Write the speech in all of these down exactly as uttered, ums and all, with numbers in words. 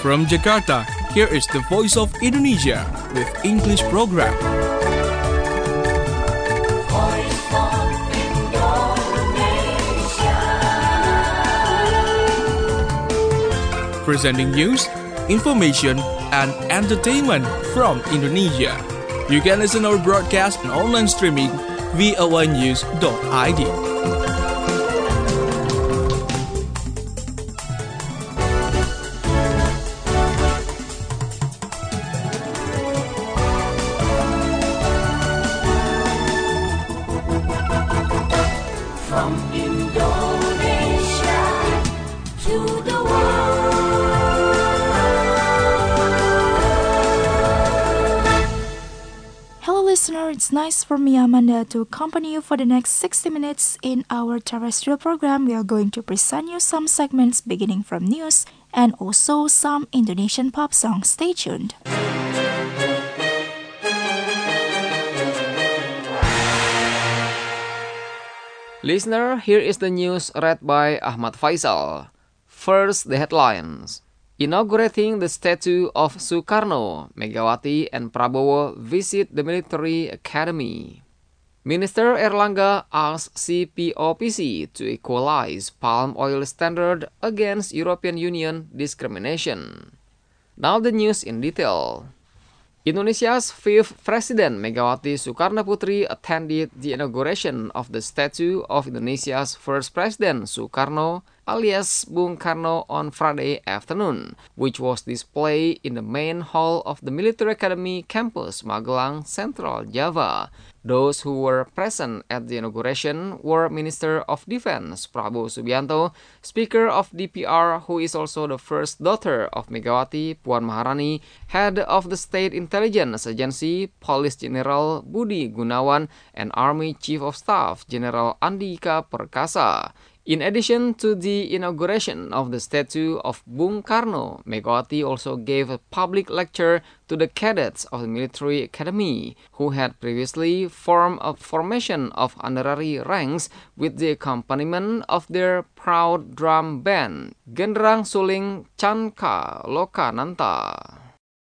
From Jakarta, here is the Voice of Indonesia with English program. Voice of Indonesia. Presenting news, information, and entertainment from Indonesia. You can listen our broadcast and online streaming v o a news dot i d. From Indonesia to the Hello listener, it's nice for me Amanda to accompany you for the next sixty minutes in our terrestrial program. We are going to present you some segments beginning from news and also some Indonesian pop songs. Stay tuned. Listener, here is the news read by Ahmad Faisal. First, the headlines. Inaugurating the statue of Sukarno, Megawati and Prabowo visit the military academy. Minister Erlangga asks C P O P C to equalize palm oil standard against European Union discrimination. Now the news in detail. Indonesia's fifth President Megawati Soekarno Putri attended the inauguration of the statue of Indonesia's first President Sukarno alias Bung Karno on Friday afternoon, which was displayed in the main hall of the Military Academy campus Magelang, Central Java. Those who were present at the inauguration were Minister of Defense Prabowo Subianto, Speaker of D P R, who is also the first daughter of Megawati, Puan Maharani, Head of the State Intelligence Agency, Police General Budi Gunawan, and Army Chief of Staff General Andika Perkasa. In addition to the inauguration of the statue of Bung Karno, Megawati also gave a public lecture to the cadets of the military academy, who had previously formed a formation of honorary ranks with the accompaniment of their proud drum band, Genderang Suling Chanka Lokananta.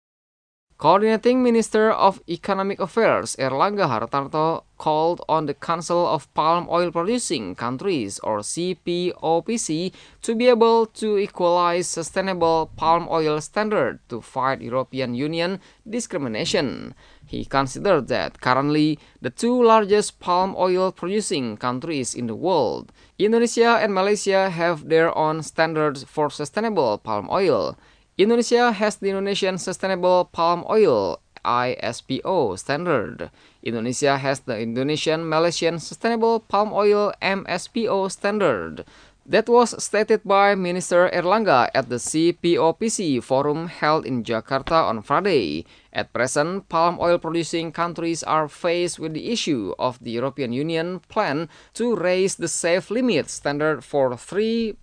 Coordinating Minister of Economic Affairs Erlangga Hartarto called on the Council of Palm Oil Producing Countries or C P O P C to be able to equalize sustainable palm oil standard to fight European Union discrimination. He considered that currently the two largest palm oil producing countries in the world, Indonesia and Malaysia, have their own standards for sustainable palm oil. Indonesia has the Indonesian Sustainable Palm Oil I S P O standard. Indonesia has the Indonesian Malaysian Sustainable Palm Oil M S P O standard. That was stated by Minister Erlangga at the C P O P C forum held in Jakarta on Friday. At present, palm oil producing countries are faced with the issue of the European Union plan to raise the safe limit standard for three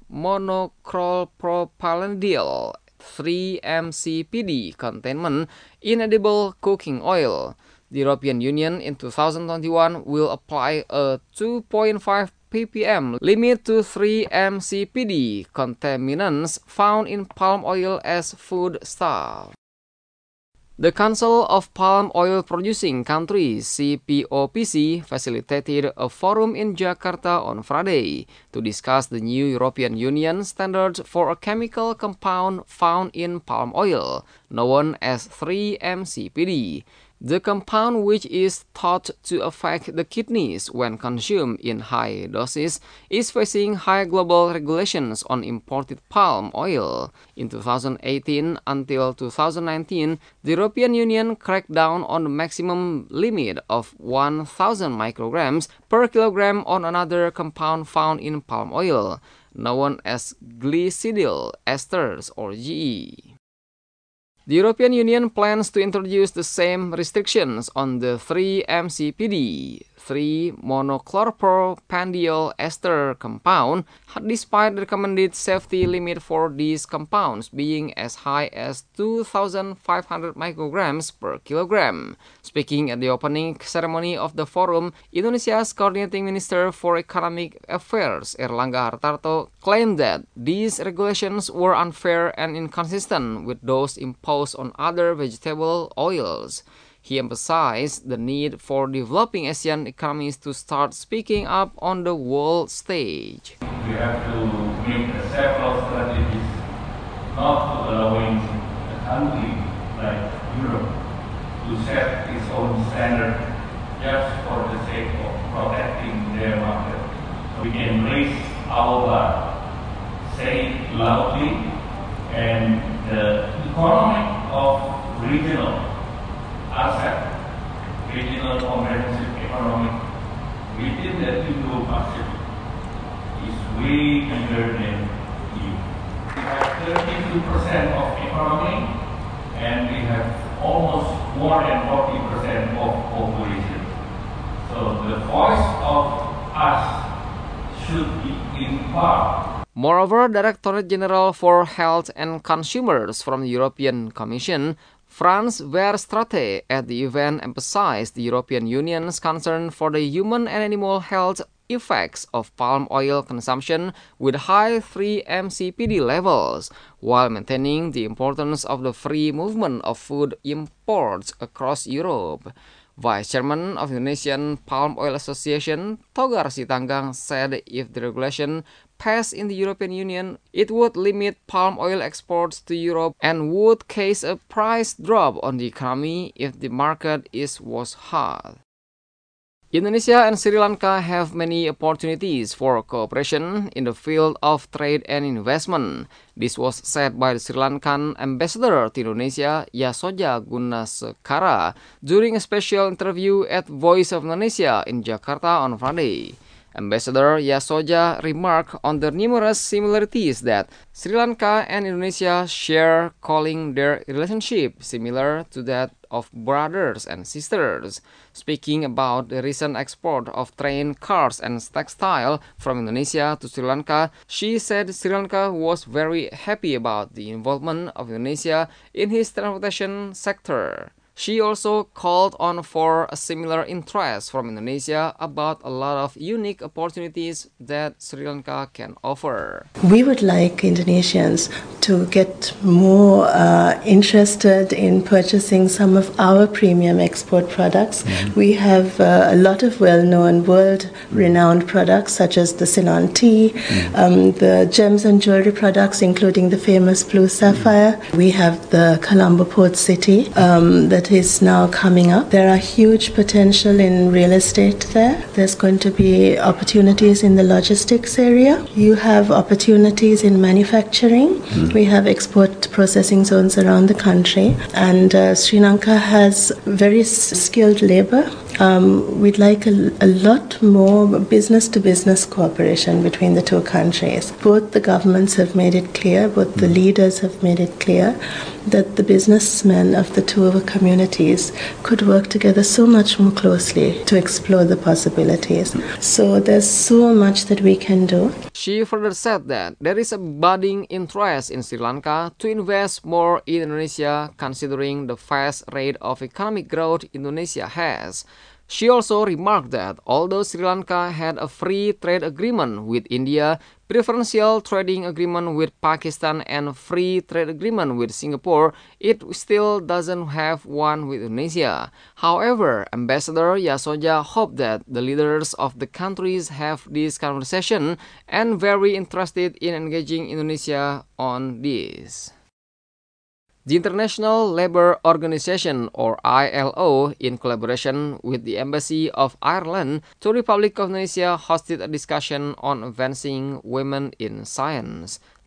monocrolopropylene three M C P D containment in edible cooking oil. The European Union in two thousand twenty-one will apply a two point five p p m limit to three M C P D contaminants found in palm oil as foodstuff. The Council of Palm Oil Producing Countries C P O P C facilitated a forum in Jakarta on Friday to discuss the new European Union standards for a chemical compound found in palm oil, known as three M C P D. The compound, which is thought to affect the kidneys when consumed in high doses, is facing high global regulations on imported palm oil. In two thousand eighteen until two thousand nineteen, the European Union cracked down on the maximum limit of one thousand micrograms per kilogram on another compound found in palm oil, known as glycidyl esters or G E. The European Union plans to introduce the same restrictions on the three M C P D, three monochloropropanediol ester compound, despite the recommended safety limit for these compounds being as high as two thousand five hundred micrograms per kilogram. Speaking at the opening ceremony of the forum, Indonesia's Coordinating Minister for Economic Affairs, Erlangga Hartarto, claimed that these regulations were unfair and inconsistent with those imposed on other vegetable oils. He emphasized the need for developing Asian economies to start speaking up on the world stage. We have to make several strategies not allowing a country like Europe to set its own standard just for the sake of protecting their market. We can raise our bar, say it loudly, and the economic of regional asset, regional comprehensive economic within the Indo-Pacific is way bigger than E U. We have thirty-two percent of economy and we have almost more than forty percent of population. So the voice of us should be in part. Moreover, Directorate General for Health and Consumers from the European Commission, Frans Verstraete, at the event emphasized the European Union's concern for the human and animal health effects of palm oil consumption with high three M C P D levels, while maintaining the importance of the free movement of food imports across Europe. Vice Chairman of the Indonesian Palm Oil Association, Togar Sitanggang, said if the regulation passed in the European Union, it would limit palm oil exports to Europe and would cause a price drop on the economy if the market is was hard. Indonesia and Sri Lanka have many opportunities for cooperation in the field of trade and investment. This was said by the Sri Lankan ambassador to Indonesia, Yasoja Gunasekara, during a special interview at Voice of Indonesia in Jakarta on Friday. Ambassador Yasoja remarked on the numerous similarities that Sri Lanka and Indonesia share, calling their relationship similar to that of brothers and sisters. Speaking about the recent export of train cars and textile from Indonesia to Sri Lanka, she said Sri Lanka was very happy about the involvement of Indonesia in his transportation sector. She also called on for a similar interest from Indonesia about a lot of unique opportunities that Sri Lanka can offer. We would like Indonesians to get more uh, interested in purchasing some of our premium export products. Mm-hmm. We have uh, a lot of well-known, world-renowned products such as the Ceylon tea, mm-hmm. um, the gems and jewelry products including the famous blue sapphire. Mm-hmm. We have the Colombo Port City um, that is now coming up. There are huge potential in real estate there. There's going to be opportunities in the logistics area. You have opportunities in manufacturing. Mm. We have export processing zones around the country, and uh, Sri Lanka has very skilled labor. Um, we'd like a, a lot more business-to-business cooperation between the two countries. Both the governments have made it clear, both the leaders have made it clear that the businessmen of the two communities could work together so much more closely to explore the possibilities. So there's so much that we can do. She further said that there is a budding interest in Sri Lanka to invest more in Indonesia, considering the fast rate of economic growth Indonesia has. She also remarked that although Sri Lanka had a free trade agreement with India, preferential trading agreement with Pakistan, and free trade agreement with Singapore, it still doesn't have one with Indonesia. However, Ambassador Yasoja hoped that the leaders of the countries have this conversation and very interested in engaging Indonesia on this. The International Labour Organization, or I L O, in collaboration with the Embassy of Ireland to the Republic of Indonesia, hosted a discussion on advancing women in science.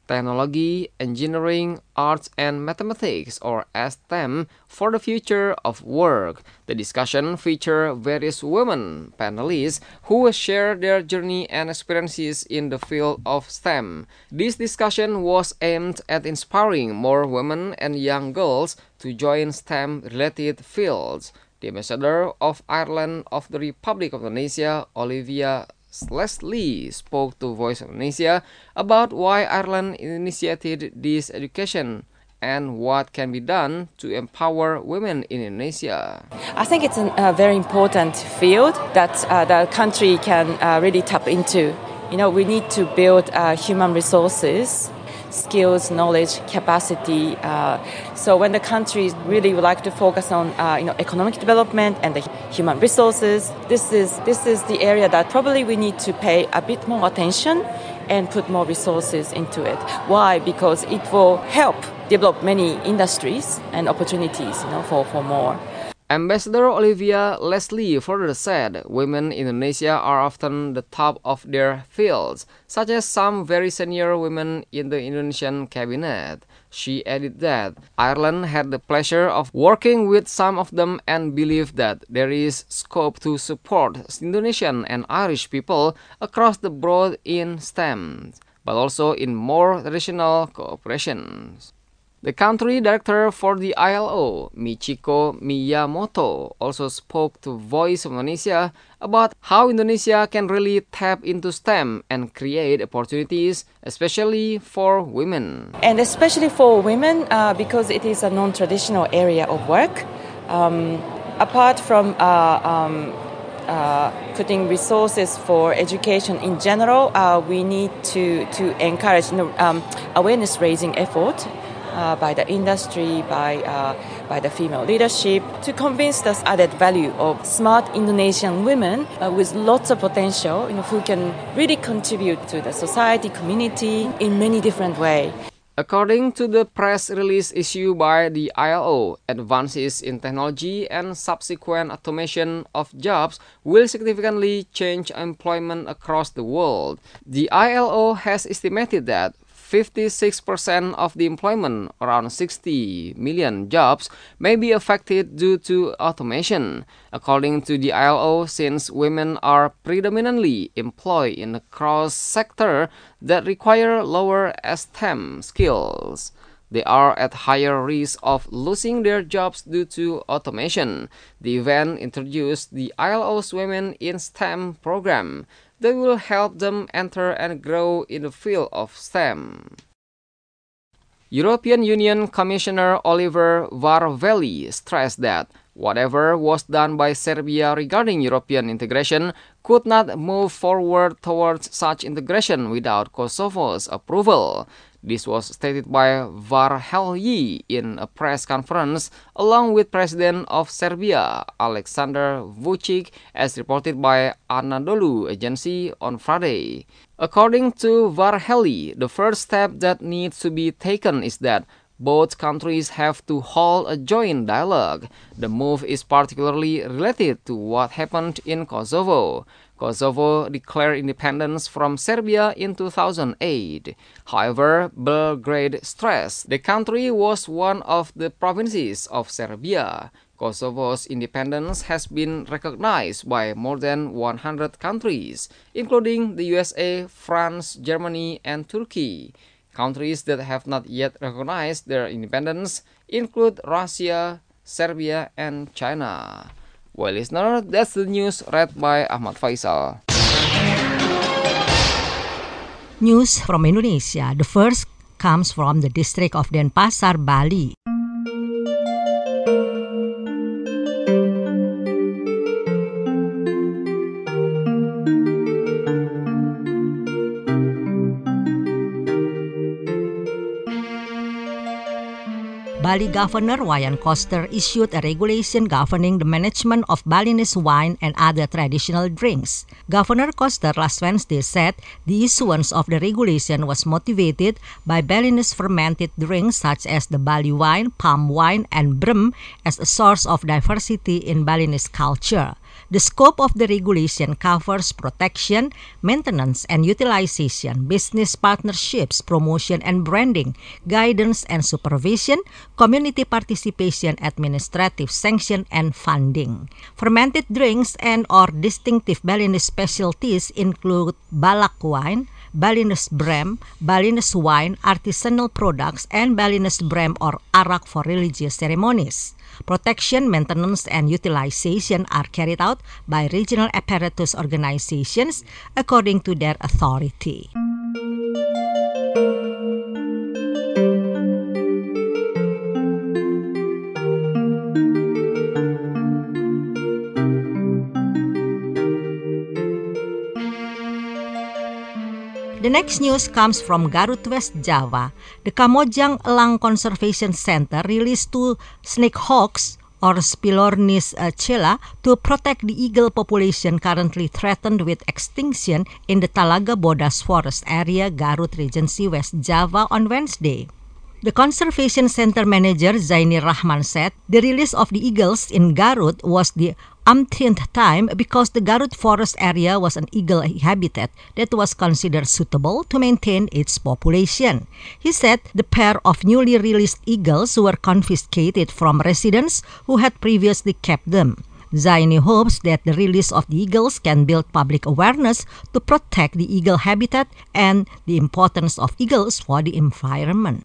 technology, engineering, arts, and mathematics, or STEM, for the future of work. The discussion featured various women panelists who share their journey and experiences in the field of STEM. This discussion was aimed at inspiring more women and young girls to join STEM-related fields. The ambassador of Ireland of the Republic of Indonesia, Olivia Leslie, spoke to Voice of Indonesia about why Ireland initiated this education and what can be done to empower women in Indonesia. I think it's an, a very important field that uh, the country can uh, really tap into. You know, we need to build uh, human resources, skills, knowledge, capacity. Uh, so when the country really would like to focus on, uh, you know, economic development and the human resources, this is this is the area that probably we need to pay a bit more attention and put more resources into it. Why? Because it will help develop many industries and opportunities, you know, for, for more. Ambassador Olivia Leslie further said women in Indonesia are often the top of their fields, such as some very senior women in the Indonesian cabinet. She added that Ireland had the pleasure of working with some of them and believed that there is scope to support Indonesian and Irish people across the board in STEM, but also in more traditional cooperations. The country director for the I L O, Michiko Miyamoto, also spoke to Voice of Indonesia about how Indonesia can really tap into STEM and create opportunities, especially for women. And especially for women, uh, because it is a non-traditional area of work. Um, apart from uh, um, uh, putting resources for education in general, uh, we need to, to encourage, you know, um, awareness-raising effort Uh, by the industry, by uh, by the female leadership, to convince us added value of smart Indonesian women uh, with lots of potential, you know, who can really contribute to the society, community in many different ways. According to the press release issued by the I L O, advances in technology and subsequent automation of jobs will significantly change employment across the world. The I L O has estimated that fifty-six percent of the employment, around sixty million jobs, may be affected due to automation. According to the I L O, since women are predominantly employed in a cross-sector that require lower STEM skills, they are at higher risk of losing their jobs due to automation. The event introduced the I L O's Women in STEM program that will help them enter and grow in the field of STEM. European Union Commissioner Oliver Varhelyi stressed that whatever was done by Serbia regarding European integration could not move forward towards such integration without Kosovo's approval. This was stated by Varhelyi in a press conference along with President of Serbia, Aleksandar Vučić, as reported by Anadolu Agency on Friday. According to Varhelyi, the first step that needs to be taken is that both countries have to hold a joint dialogue. The move is particularly related to what happened in Kosovo. Kosovo declared independence from Serbia in two thousand eight. However, Belgrade stressed the country was one of the provinces of Serbia. Kosovo's independence has been recognized by more than one hundred countries, including the U S A, France, Germany, and Turkey. Countries that have not yet recognized their independence include Russia, Serbia, and China. Well, listener, that's the news read by Ahmad Faisal. News from Indonesia. The first comes from the district of Denpasar, Bali. Bali Governor Wayan Koster issued a regulation governing the management of Balinese wine and other traditional drinks. Governor Koster last Wednesday said the issuance of the regulation was motivated by Balinese fermented drinks such as the Bali wine, palm wine, and brum as a source of diversity in Balinese culture. The scope of the regulation covers protection, maintenance and utilization, business partnerships, promotion and branding, guidance and supervision, community participation, administrative sanction, and funding. Fermented drinks and or distinctive Balinese specialties include Balak wine, Balinese Brem, Balinese wine, artisanal products, and Balinese Brem or arak for religious ceremonies. Protection, maintenance, and utilization are carried out by regional apparatus organizations according to their authority. The next news comes from Garut, West Java. The Kamojang Elang Conservation Center released two snake hawks or Spilornis uh, chela to protect the eagle population currently threatened with extinction in the Talaga Bodas Forest area, Garut Regency, West Java on Wednesday. The Conservation Center manager Zaini Rahman said the release of the eagles in Garut was the umpteenth time because the Garut forest area was an eagle habitat that was considered suitable to maintain its population. He said the pair of newly released eagles were confiscated from residents who had previously kept them. Zaini hopes that the release of the eagles can build public awareness to protect the eagle habitat and the importance of eagles for the environment.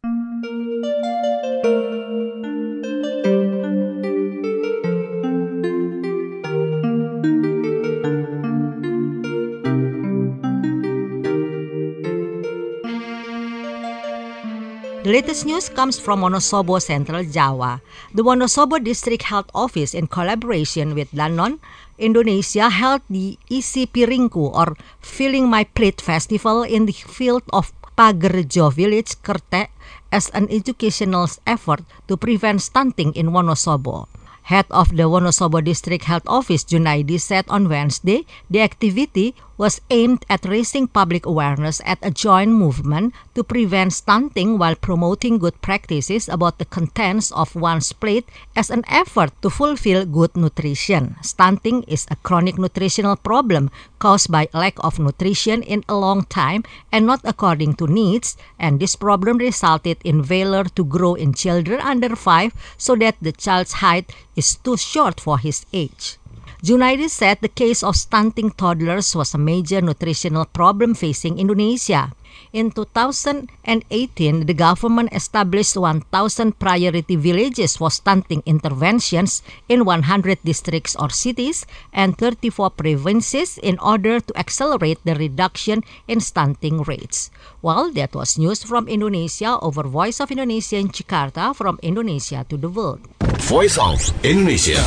The latest news comes from Wonosobo, Central Java. The Wonosobo District Health Office, in collaboration with Danone Indonesia, held the Isi Piringku or Filling My Plate Festival in the field of Pagerjo Village, Kertek, as an educational effort to prevent stunting in Wonosobo. Head of the Wonosobo District Health Office, Junaidi, said on Wednesday the activity was aimed at raising public awareness at a joint movement to prevent stunting while promoting good practices about the contents of one's plate as an effort to fulfill good nutrition. Stunting is a chronic nutritional problem caused by lack of nutrition in a long time and not according to needs, and this problem resulted in failure to grow in children under five so that the child's height is too short for his age. Junaidi said the case of stunting toddlers was a major nutritional problem facing Indonesia. In two thousand eighteen, the government established one thousand priority villages for stunting interventions in one hundred districts or cities and thirty-four provinces in order to accelerate the reduction in stunting rates. Well, that was news from Indonesia over Voice of Indonesia in Jakarta, from Indonesia to the world. Voice of Indonesia.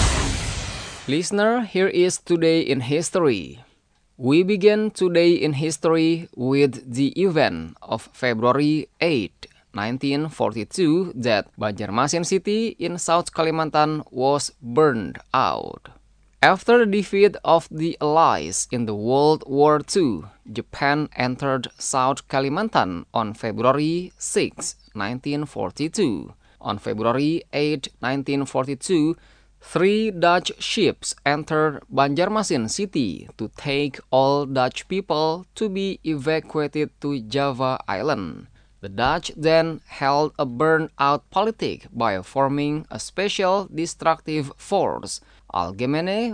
Listener, here is Today in History. We begin Today in History with the event of February eighth, nineteen forty-two, that Banjarmasin City in South Kalimantan was burned out. After the defeat of the Allies in the World War Two, Japan entered South Kalimantan on February sixth, nineteen forty-two. On February eighth, nineteen forty-two, three Dutch ships entered Banjarmasin City to take all Dutch people to be evacuated to Java Island. The Dutch then held a burn-out politic by forming a special destructive force, Algemene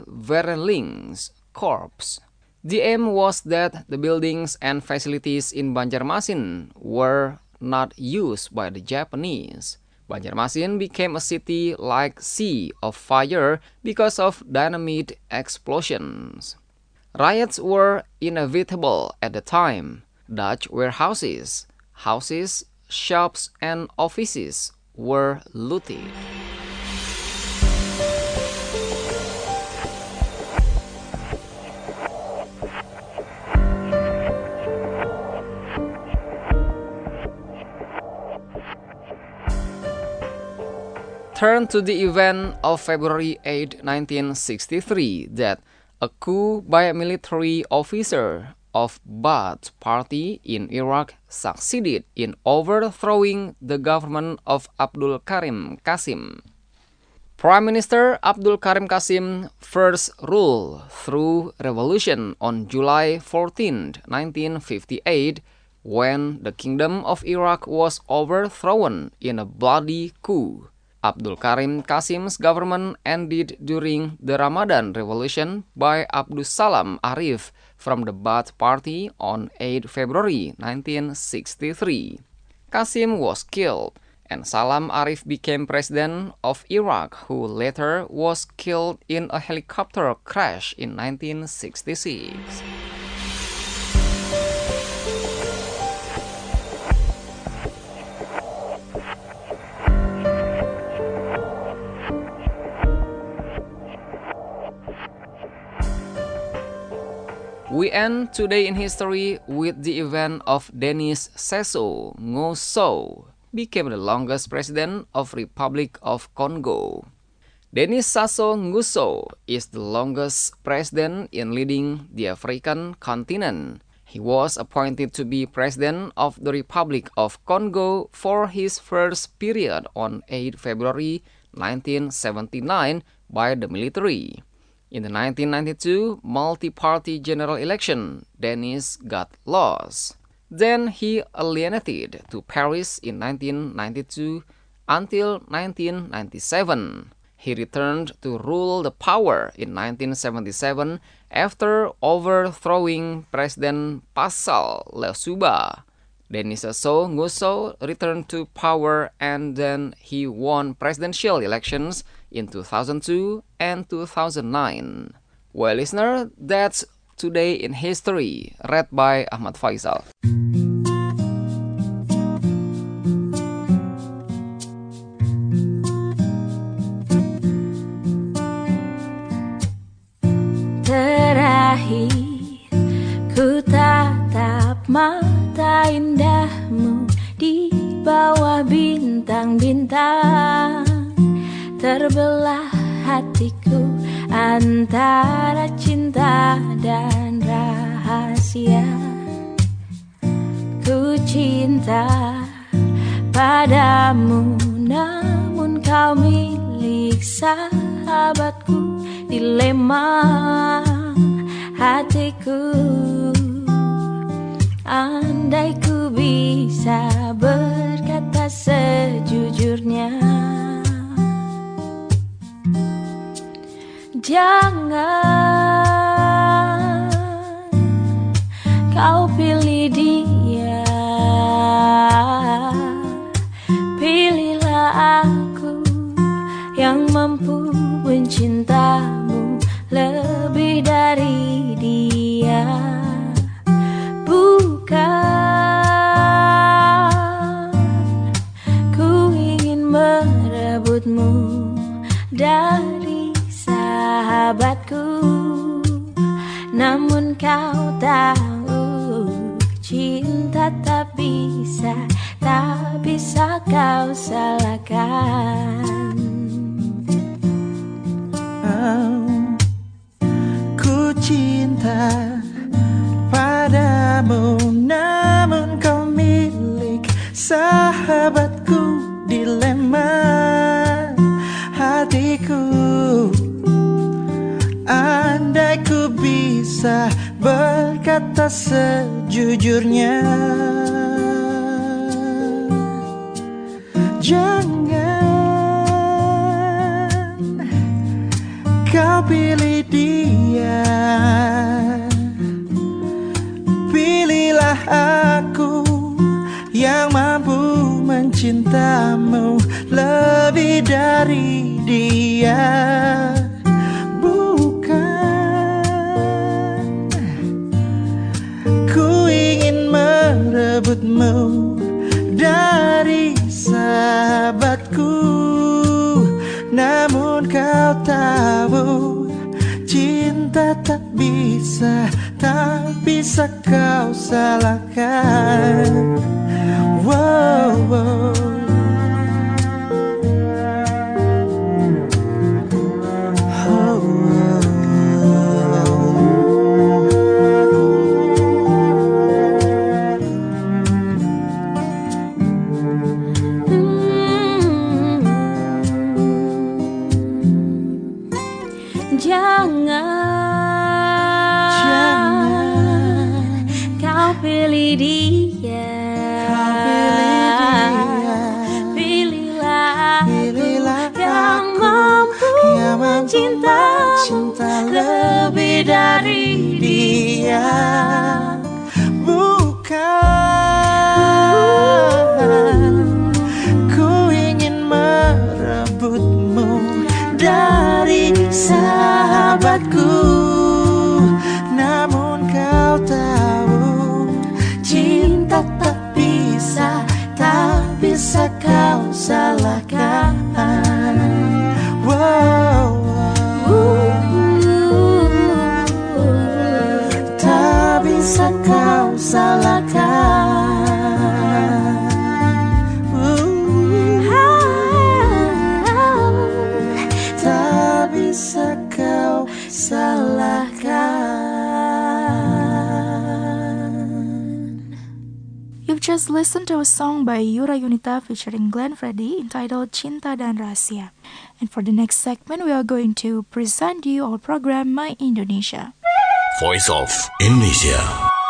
Vernielingskorps. The aim was that the buildings and facilities in Banjarmasin were not used by the Japanese. Banjarmasin became a city like sea of fire because of dynamite explosions. Riots were inevitable at the time. Dutch warehouses, houses, shops, and offices were looted. Turn to the event of February eighth, nineteen sixty-three, that a coup by a military officer of Baath Party in Iraq succeeded in overthrowing the government of Abdul Karim Qasim. Prime Minister Abdul Karim Qasim first ruled through revolution on July fourteenth, nineteen fifty-eight, when the Kingdom of Iraq was overthrown in a bloody coup. Abdul Karim Qasim's government ended during the Ramadan Revolution by Abdus Salam Arif from the Ba'ath Party on eighth February nineteen sixty-three. Qasim was killed, and Salam Arif became president of Iraq, who later was killed in a helicopter crash in nineteen sixty-six. We end today in history with the event of Denis Sassou Nguesso became the longest president of Republic of Congo. Denis Sassou Nguesso is the longest president in leading the African continent. He was appointed to be president of the Republic of Congo for his first period on eighth February nineteen seventy-nine by the military. In the nineteen ninety-two multi-party general election, Denis got lost. Then he alienated to Paris in nineteen ninety-two until nineteen ninety-seven. He returned to rule the power in nineteen seventy-seven after overthrowing President Pascal Lessouba. Denis Sassou Nguesso returned to power and then he won presidential elections in two thousand two and two thousand nine. Well, listener, that's Today in History, read by Ahmad Faisal. Terakhir ku tatap mata indahmu di bawah bintang-bintang, terbelah hatiku antara cinta dan rahasia. Ku cinta padamu, namun kau milik sahabatku. Dilema hatiku, andai ku bisa berkata sejujurnya. Jangan kau pilih dia, pilihlah aku yang mampu mencintamu lebih dari dia. Bukan ku ingin merebutmu dari sahabatku, namun kau tahu cinta tak bisa, tak bisa kau salahkan. Ku cinta padamu, namun kau milik sahabatku. Dilema hatiku, andai ku bisa berkata sejujurnya. Jangan kau pilih dia, pilihlah aku yang mampu mencintamu lebih dari dia. Bukan ku ingin merebutmu dari sahabatku, namun kau tahu cinta tak bisa, tak bisa kau salahkan. Wow, wow. Oh, dia. Kau pilih dia. Pilihlah Pilihlah yang aku mampu yang mampu mencintamu mencinta lebih dari dia. Bukan ku ingin merebutmu dari sahabatku, namun kau tahu cinta tak bisa, tak bisa kau salahkan. Wow, tak bisa kau salahkan. Tak bisa kau salahkan. You've just listened to a song by Yura Yunita featuring Glenn Fredly entitled Cinta dan Rahasia. And for the next segment, we are going to present you our program My Indonesia. Voice of Indonesia.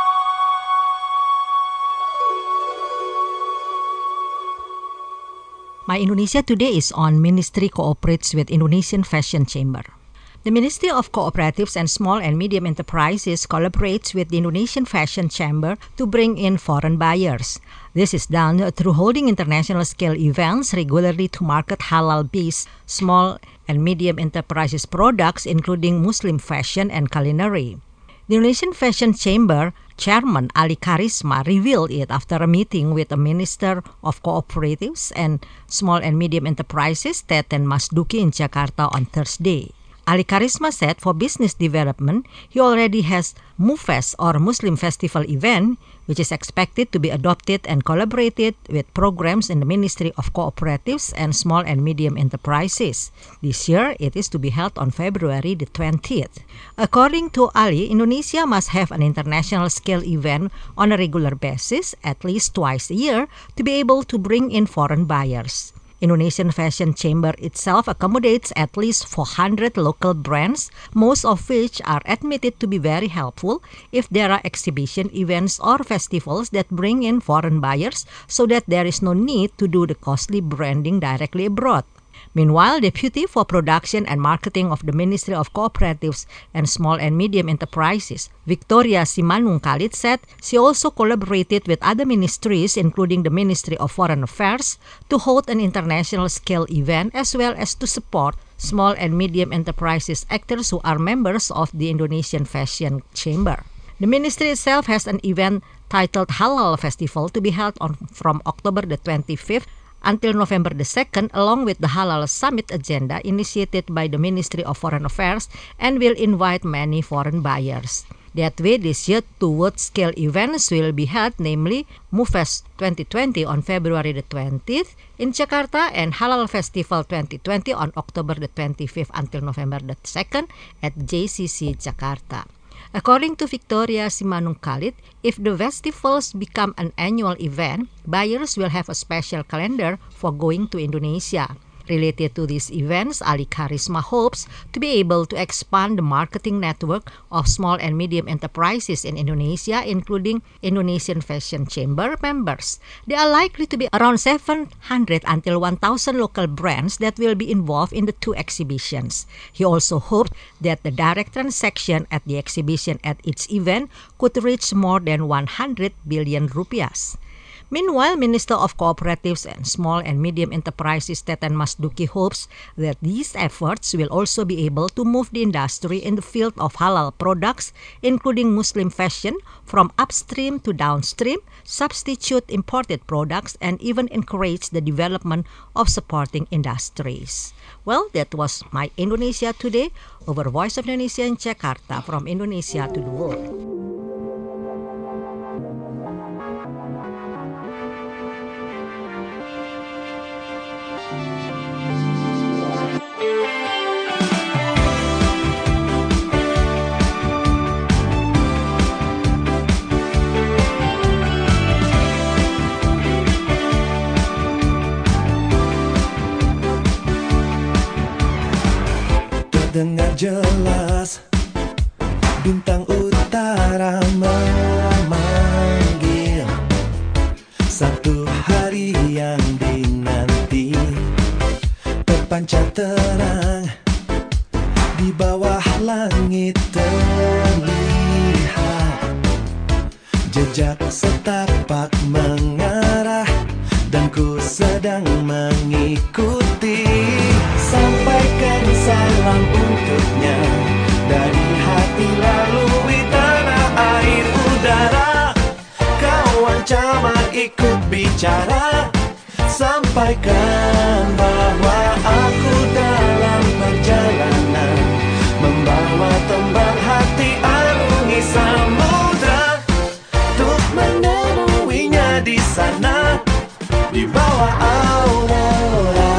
My Indonesia today is on Ministry cooperates with Indonesian Fashion Chamber. The Ministry of Cooperatives and Small and Medium Enterprises collaborates with the Indonesian Fashion Chamber to bring in foreign buyers. This is done through holding international scale events regularly to market halal-based small and medium enterprises products, including Muslim fashion and culinary. The Indonesian Fashion Chamber Chairman Ali Karisma revealed it after a meeting with the Minister of Cooperatives and Small and Medium Enterprises, Teten Mas Duki, in Jakarta on Thursday. Ali Karisma said for business development, he already has MUFES or Muslim Festival event, which is expected to be adopted and collaborated with programs in the Ministry of Cooperatives and Small and Medium Enterprises. This year, it is to be held on February the twentieth. According to Ali, Indonesia must have an international scale event on a regular basis, at least twice a year, to be able to bring in foreign buyers. Indonesian Fashion Chamber itself accommodates at least four hundred local brands, most of which are admitted to be very helpful if there are exhibition events or festivals that bring in foreign buyers, so that there is no need to do the costly branding directly abroad. Meanwhile, Deputy for Production and Marketing of the Ministry of Cooperatives and Small and Medium Enterprises, Victoria Simanung Khalid, said she also collaborated with other ministries, including the Ministry of Foreign Affairs, to hold an international scale event as well as to support small and medium enterprises actors who are members of the Indonesian Fashion Chamber. The ministry itself has an event titled Halal Festival to be held on from October the twenty-fifth until November the second, along with the Halal Summit agenda initiated by the Ministry of Foreign Affairs, and will invite many foreign buyers. That way, this year, two world-scale events will be held, namely MUFES twenty twenty on February the twentieth in Jakarta and Halal Festival twenty twenty on October the twenty-fifth until November the second at J C C Jakarta. According to Victoria Simanung Khalid, if the festivals become an annual event, buyers will have a special calendar for going to Indonesia. Related to these events, Ali Karisma hopes to be able to expand the marketing network of small and medium enterprises in Indonesia, including Indonesian Fashion Chamber members. There are likely to be around seven hundred until one thousand local brands that will be involved in the two exhibitions. He also hoped that the direct transaction at the exhibition at each event could reach more than one hundred billion rupiahs. Meanwhile, Minister of Cooperatives and Small and Medium Enterprises Teten Mas Duki hopes that these efforts will also be able to move the industry in the field of halal products, including Muslim fashion, from upstream to downstream, substitute imported products, and even encourage the development of supporting industries. Well, that was My Indonesia Today over Voice of Indonesia in Jakarta, from Indonesia to the world. Dengar jelas bintang utara memanggil Jejak setapak mengarah dan ku sedang mengikuti. Sampaikan salam untuknya dari hati lalui tanah air udara. Kawan camat ikut bicara, sampaikan bahwa aku dalam perjalanan membawa tembang hati arungi samudra untuk menemuinya di sana di bawah aurora.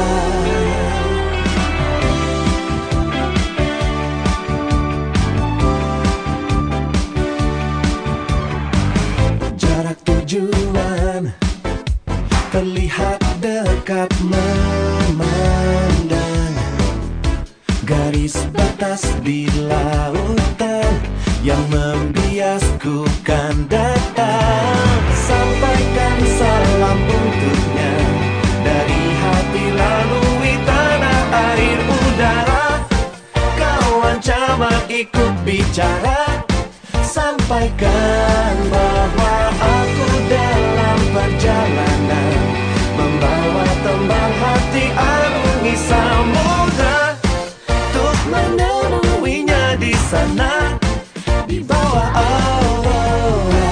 Jarak tujuan terlihat dekat memandang, garis batas di lautan yang membiasku kan datang. Sampaikan salam untuknya dari hati lalui tanah air udara. Kawan camat ikut bicara, sampaikan bahwa aku dalam perjalanan membawa tembang hati arungi samudra untuk menemuinya di sana di bawah aurora.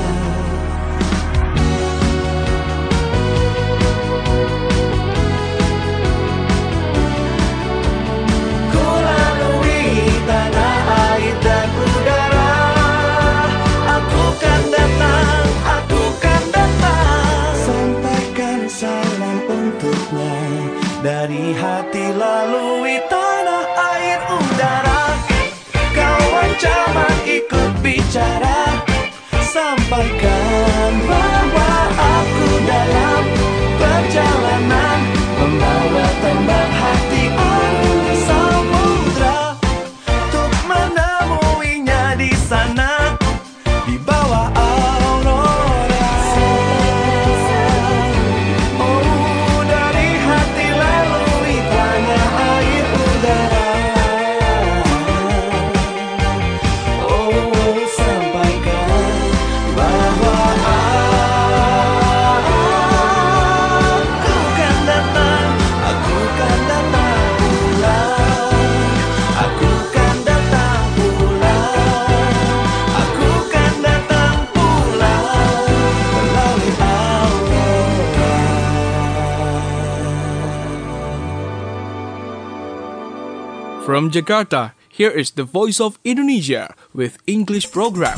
Ku lalui tanah air dan udara. Aku kan datang, aku kan datang. Sampaikan salam untuknya dari hati lalui tanah air udara. Kawan camat ikut bicara, sampaikan bahwa aku dalam perjalanan membawa tembang hati arungi samudra untuk menemuinya di sana di bawah aurora. Oh, dari hati lalui tanah air udara. Oh, sampaikan bahwa aku kan datang, aku kan datang pulang, aku kan datang pulang, aku kan datang pulang melalui aurora. From Jakarta, here is the Voice of Indonesia with English program.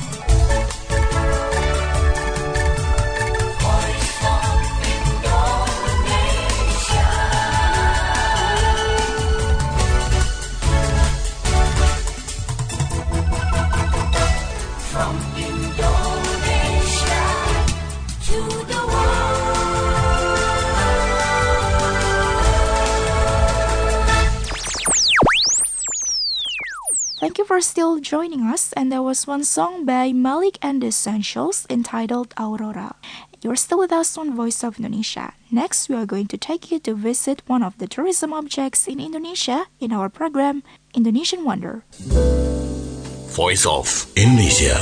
From Indonesia to the Thank you for still joining us, and there was one song by Malik and the Essentials entitled Aurora. You're still with us on Voice of Indonesia. Next, we are going to take you to visit one of the tourism objects in Indonesia in our program, Indonesian Wonder. Voice of Indonesia.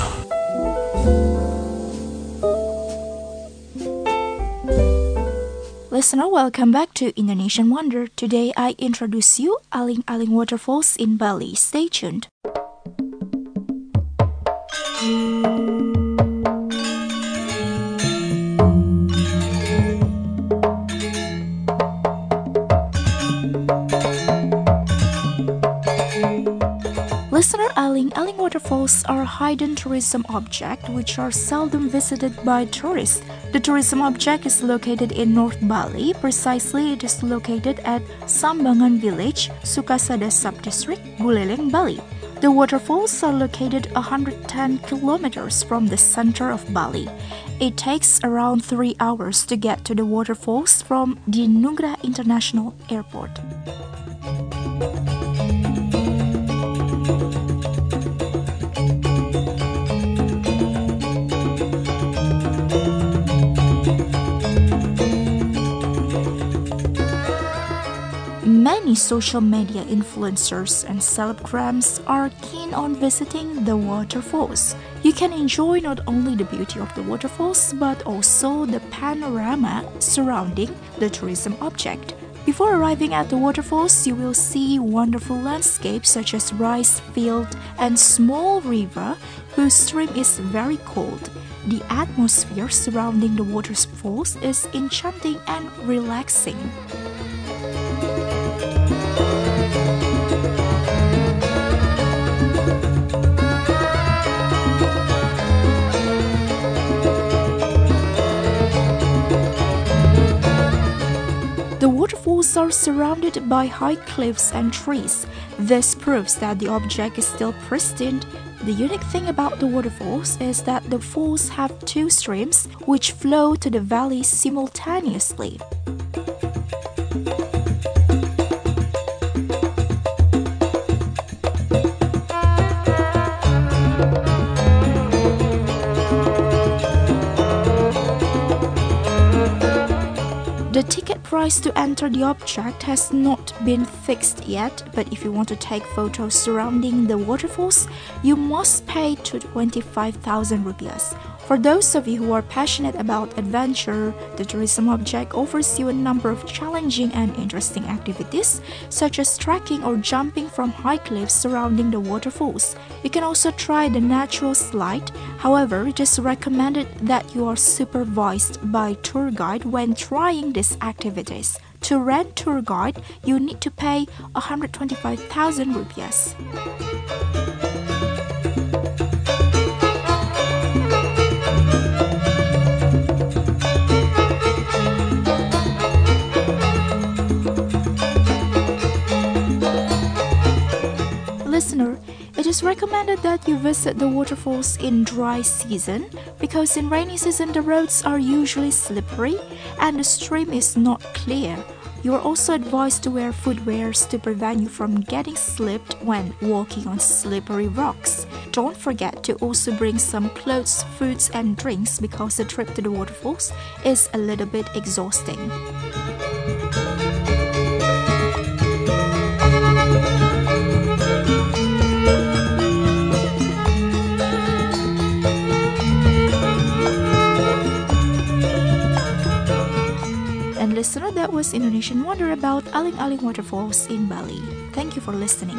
Listener, welcome back to Indonesian Wonder. Today I introduce you Aling-Aling Waterfalls in Bali. Stay tuned. Listener, Aling-Aling Waterfalls are hidden tourism objects which are seldom visited by tourists. The tourism object is located in North Bali. Precisely, it is located at Sambangan Village, Sukasada Subdistrict, Buleleng, Bali. The waterfalls are located one hundred ten kilometers from the center of Bali. It takes around three hours to get to the waterfalls from the Nugra International Airport. Many Many social media influencers and celebgrams are keen on visiting the waterfalls. You can enjoy not only the beauty of the waterfalls but also the panorama surrounding the tourism object. Before arriving at the waterfalls, you will see wonderful landscapes such as rice field and small river whose stream is very cold. The atmosphere surrounding the waterfalls is enchanting and relaxing. The waterfalls are surrounded by high cliffs and trees. This proves that the object is still pristine. The unique thing about the waterfalls is that the falls have two streams which flow to the valley simultaneously. The ticket price to enter the object has not been fixed yet, but if you want to take photos surrounding the waterfalls, you must pay to twenty-five thousand rupiahs. For those of you who are passionate about adventure, the tourism object offers you a number of challenging and interesting activities, such as trekking or jumping from high cliffs surrounding the waterfalls. You can also try the natural slide. However, it is recommended that you are supervised by tour guide when trying these activities. To rent tour guide, you need to pay one hundred twenty-five thousand rupiahs. Listener, it is recommended that you visit the waterfalls in dry season because in rainy season the roads are usually slippery and the stream is not clear. You are also advised to wear footwears to prevent you from getting slipped when walking on slippery rocks. Don't forget to also bring some clothes, foods and drinks because the trip to the waterfalls is a little bit exhausting. And listener, that was Indonesian Wonder about Aling-Aling Waterfalls in Bali. Thank you for listening.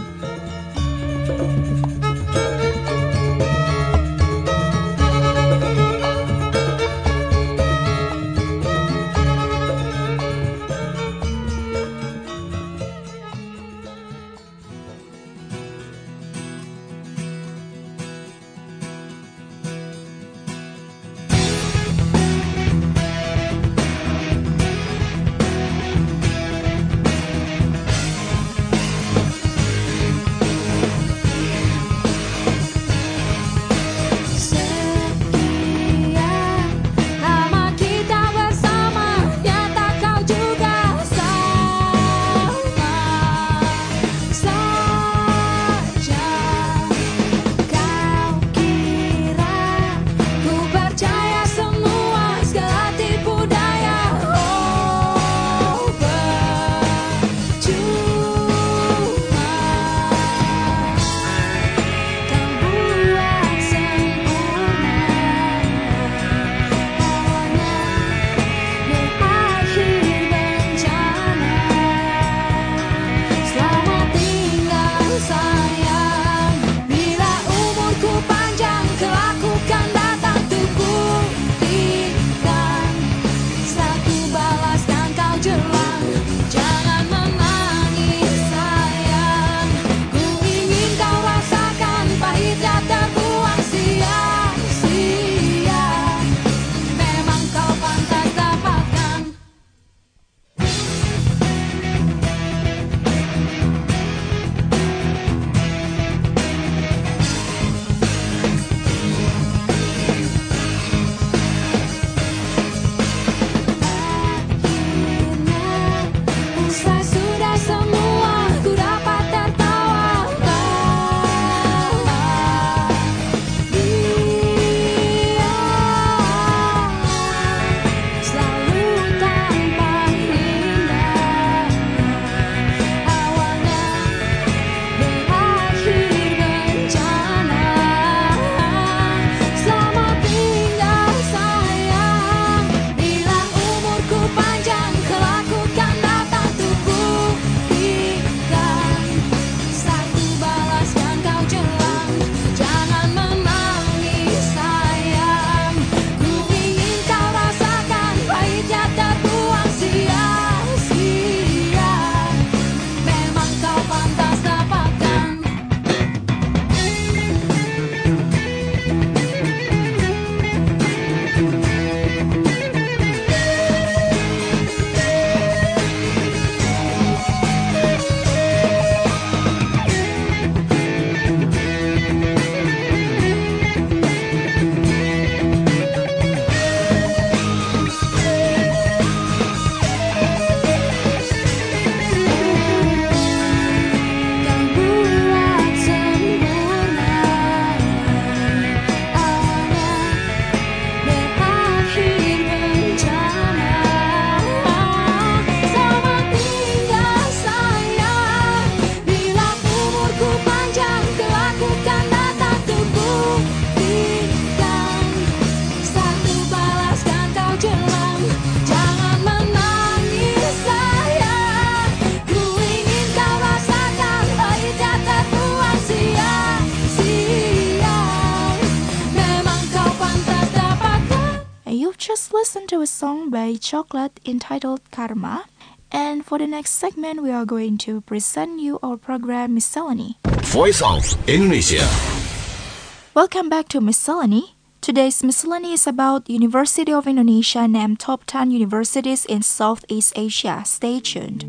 listened to a song by Chocolate entitled Karma. And for the next segment, we are going to present you our program Miscellany. Voice of Indonesia. Welcome back to Miscellany. Today's Miscellany is about University of Indonesia named Top ten Universities in Southeast Asia. Stay tuned.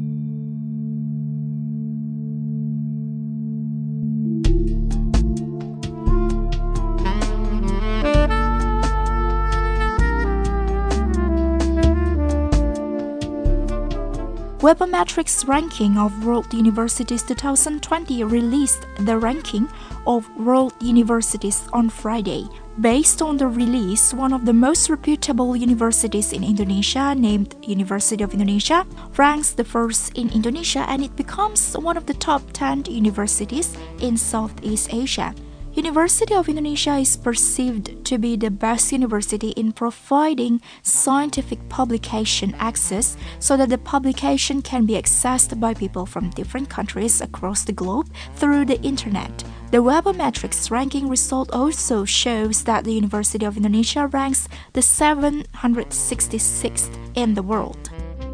Webometrics ranking of World Universities twenty twenty released the ranking of world universities on Friday. Based on the release, one of the most reputable universities in Indonesia, named University of Indonesia, ranks the first in Indonesia, and it becomes one of the top ten universities in Southeast Asia. University of Indonesia is perceived to be the best university in providing scientific publication access so that the publication can be accessed by people from different countries across the globe through the internet. The Webometrics ranking result also shows that the University of Indonesia ranks the seven hundred sixty-sixth in the world.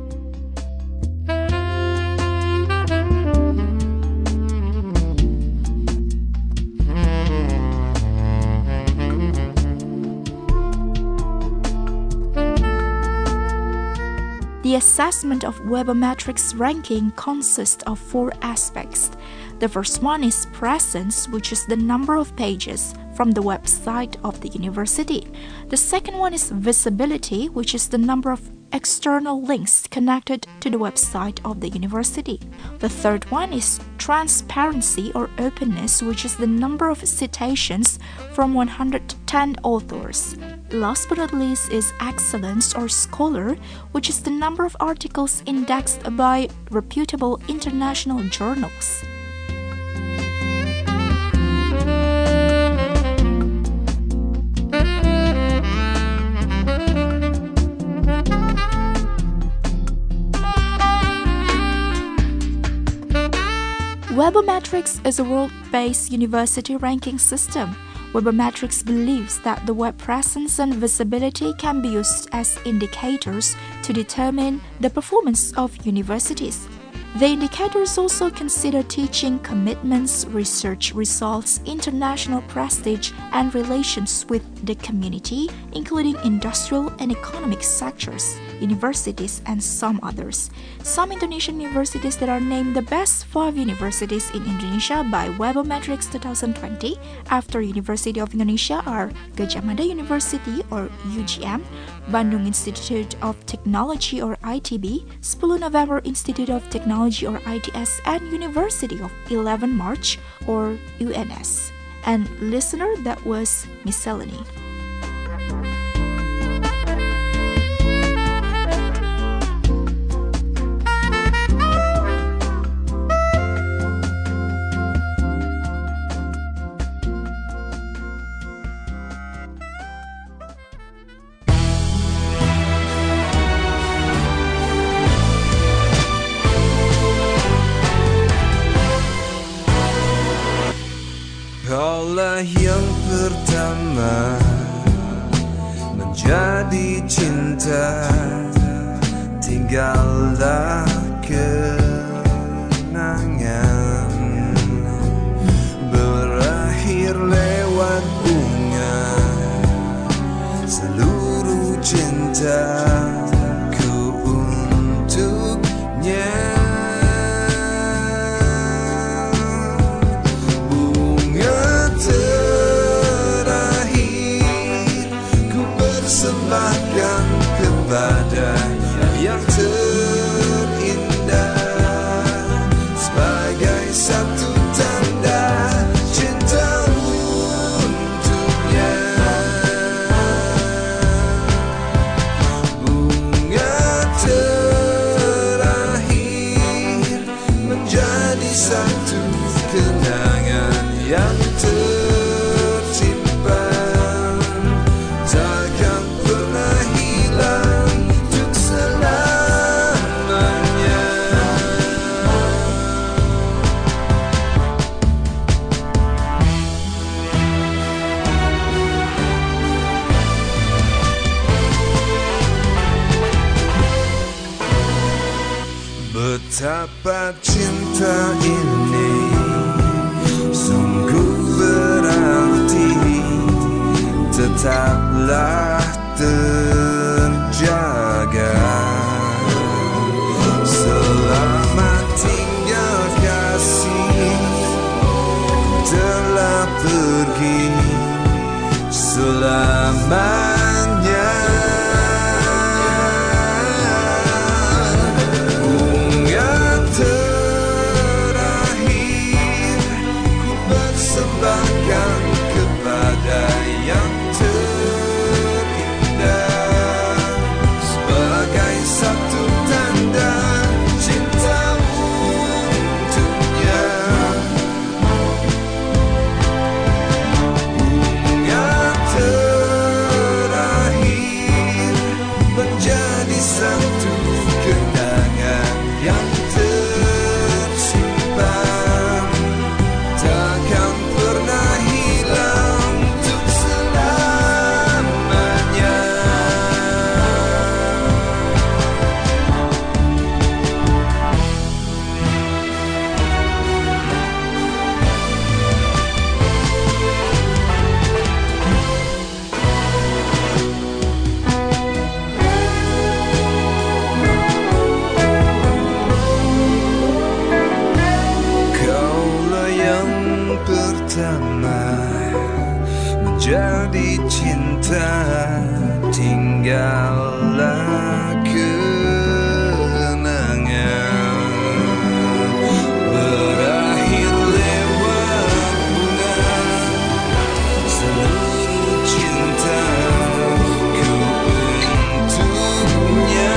The assessment of Webometrics ranking consists of four aspects. The first one is presence, which is the number of pages from the website of the university. The second one is visibility, which is the number of external links connected to the website of the university. The third one is transparency or openness, which is the number of citations from one hundred ten authors. Last but not least is excellence or scholar, which is the number of articles indexed by reputable international journals. Webometrics is a world-based university ranking system. Webometrics believes that the web presence and visibility can be used as indicators to determine the performance of universities. The indicators also consider teaching commitments, research results, international prestige, and relations with the community, including industrial and economic sectors, universities, and some others. Some Indonesian universities that are named the best five universities in Indonesia by Webometrics twenty twenty after University of Indonesia are Gadjah Mada University or U G M, Bandung Institute of Technology or I T B, sepuluh November Institute of Technology or I T S, and University of eleven March or U N S. And listener, that was Miscellany. Kaulah yang pertama menjadi cinta, tinggallah kenangan berakhir lewat bunga seluruh cintaku untuknya. Bahkan kepadanya yang terindah sebagai satu tanda cintamu untuknya. Betapa cinta ini sungguh berarti, tetaplah terjaga. Selamat tinggal kasih, telah pergi selamanya. Bunga terakhir ku persembahkan kepada yang terindah, sebagai satu tanda cinta untuknya. Bunga terakhir menjadi satu kenangan yang tersimpan, takkan pernah hilang untuk selamanya. Kaulah yang pertama menjadi cinta, tinggallah kenangan. Berakhir lewat bunga seluruh cintaku untuknya.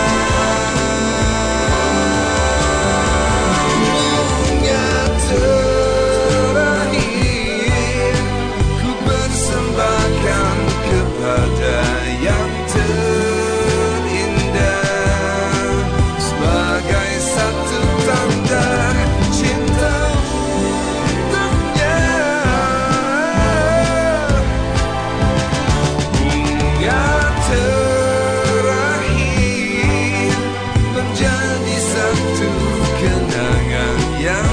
Bunga terakhir ku persembahkan kepada yang terindah, sebagai satu tanda cinta untuknya. Bunga terakhir menjadi satu kenangan yang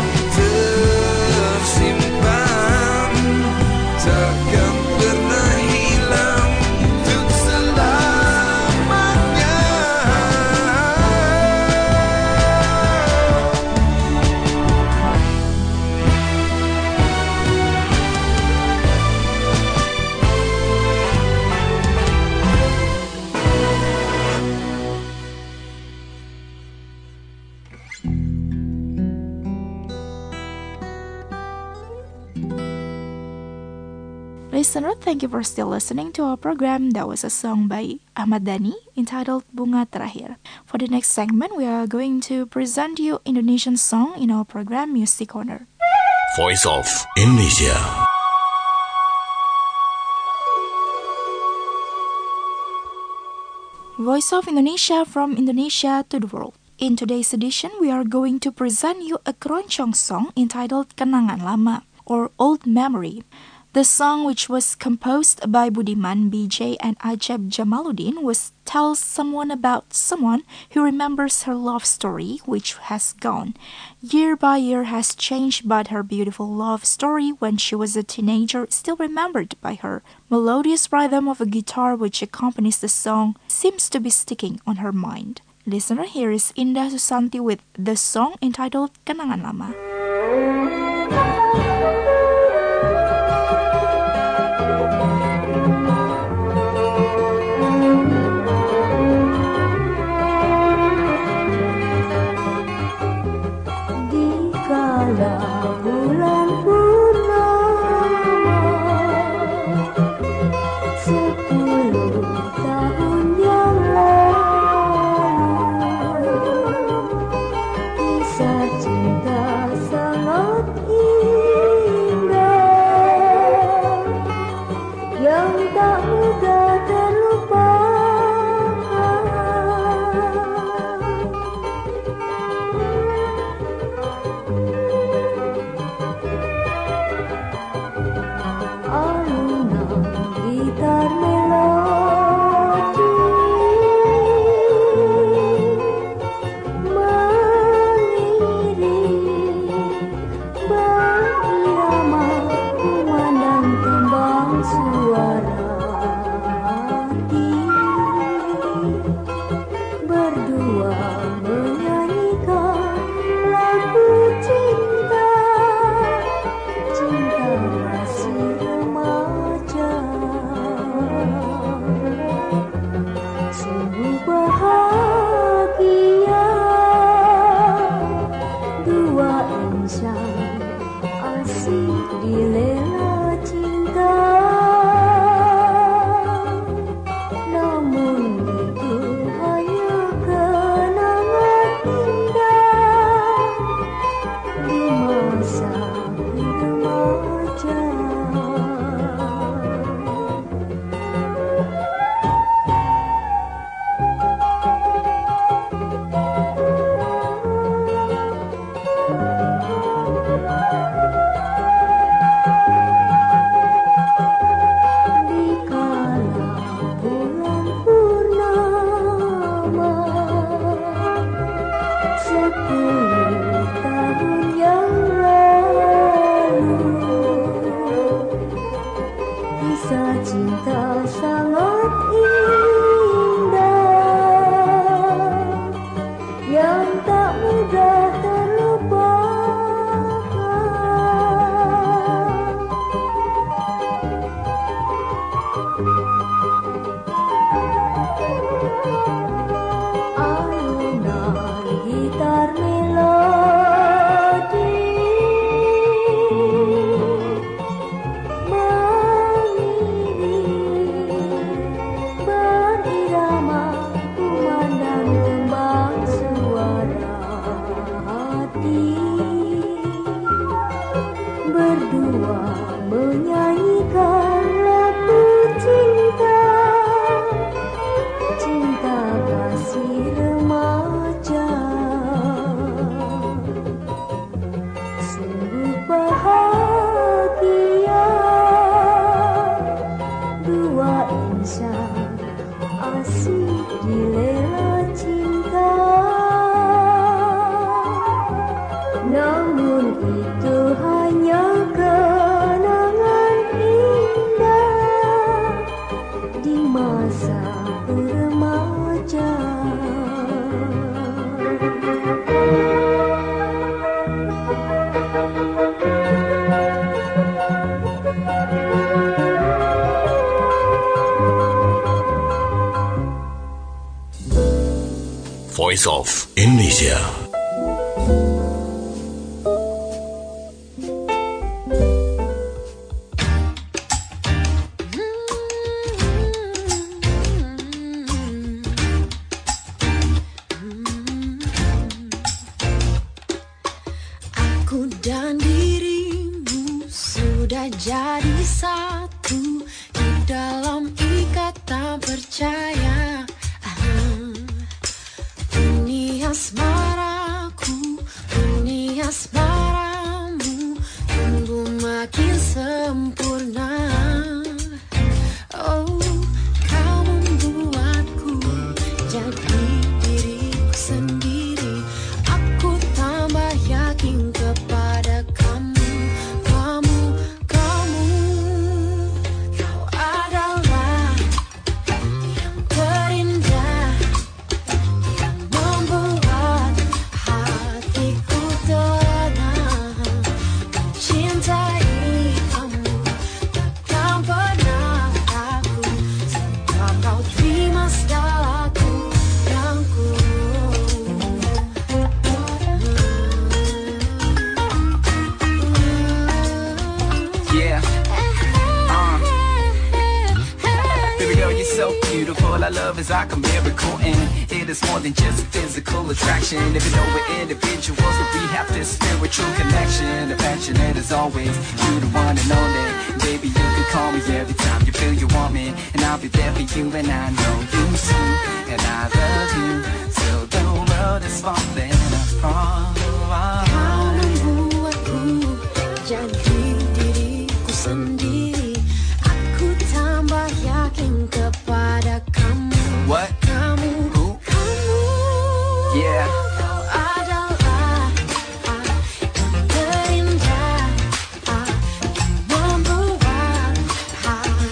tersimpan, takkan pernah hilang untuk selamanya. Listener, thank you for still listening to our program. That was a song by Ahmad Dhani entitled Bunga Terakhir. For the next segment, we are going to present you Indonesian song in our program Music Corner. Voice of Indonesia. Voice of Indonesia from Indonesia to the world. In today's edition, we are going to present you a keroncong song entitled Kenangan Lama or Old Memory. The song, which was composed by Budiman, B J, and Ajab Jamaluddin, was tells someone about someone who remembers her love story, which has gone. Year by year has changed, but her beautiful love story when she was a teenager is still remembered by her. Melodious rhythm of a guitar which accompanies the song seems to be sticking on her mind. Listener, here is Indah Susanti with the song entitled Kenangan Lama. Dikala bulan purnama sepuluh tahun yang lalu, kisah cinta sangat indah yang tak mudah terlupakan. Alunan gitar melodi suara hati berdua menyanyikan lagu cinta, cinta masih remaja. Sungguh bahagia dua insan asik dilela cinta. Namun itu hanya kenangan indah di masa remaja. Dikala bulan purnama sepuluh tahun yang lalu, kisah cinta sangat indah yang tak mudah terlupakan. Alunan gitar melodi mengiring berirama kumandang tembang suara hati berdua menyanyikan lagu cinta, cinta kasih remaja. Sungguh bahagia dua insan asik dilela cinta. Namun itu hanya kenangan indah di masa remaja. Voice of Indonesia. Aku dan dirimu sudah jadi satu di dalam ikatan percaya. Ini asmaraku, ini asmaramu, tumbuh makin sempurna. Oh, kau membuatku jadi diriku sendiri. Aku tambah yakin kepada kamu, kamu, kamu. Kau adalah yang terindah, yang membuat hatiku tenang. Mencintai kamu takkan pernah ragu, sebab kau terima segala kurangku. Yeah. Uh. Baby girl, you're so beautiful. Our love is like a miracle, and it is more than just physical attraction. Even though we're individuals, but we have this spiritual connection. Affectionate as always, you're the one and only. Baby, you can call me every time you feel you want me, and I'll be there for you, and I know you too. And I love you, so the world is falling apart. Kau membuatku jadi diriku sendiri. Aku tambah yakin kepada kamu. What? Kamu, Who? kamu. Yeah. Kau adalah ah, yang terindah, ah, yang membuat hati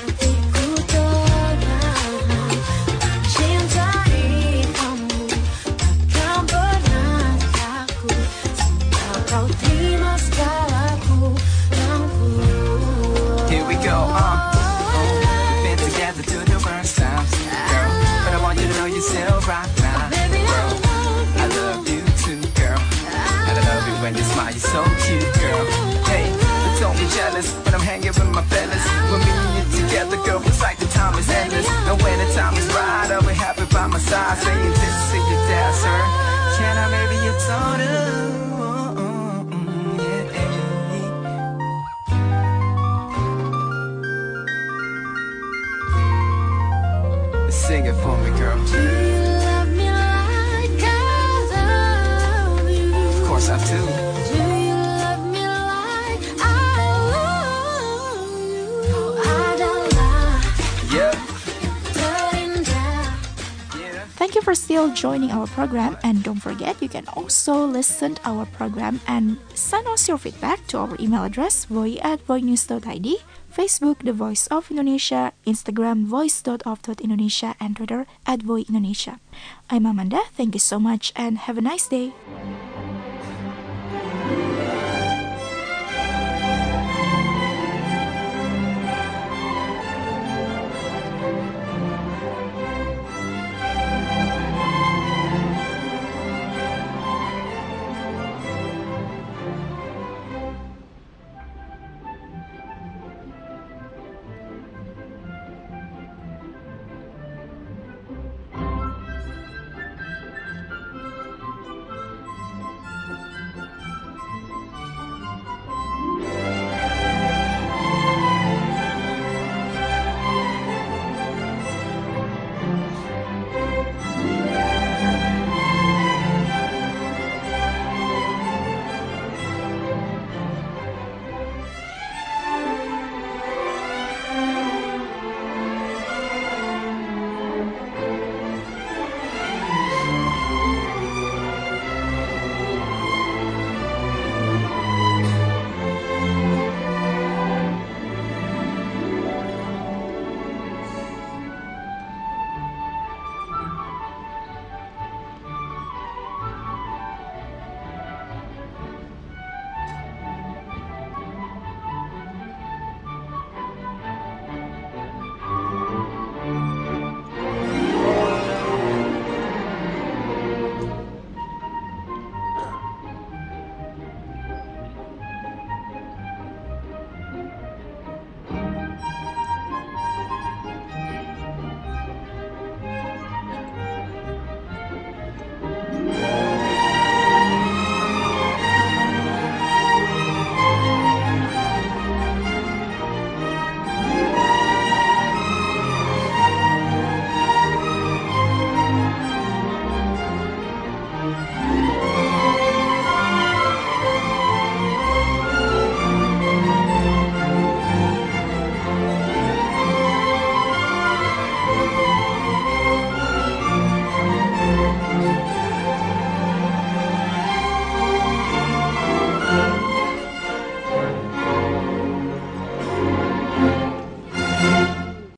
Sing it for me, girl. Do you love me like I love you? Of course I do. Do you love me like I love you? Oh, adalah Yeah. terindah. Yeah. Thank you for still joining our program, and don't forget you can also listen to our program and send us your feedback to our email address voi at voinews dot i d, Facebook The Voice of Indonesia, Instagram voice dot of dot indonesia, and Twitter at Voi Indonesia. I'm Amanda, thank you so much and have a nice day.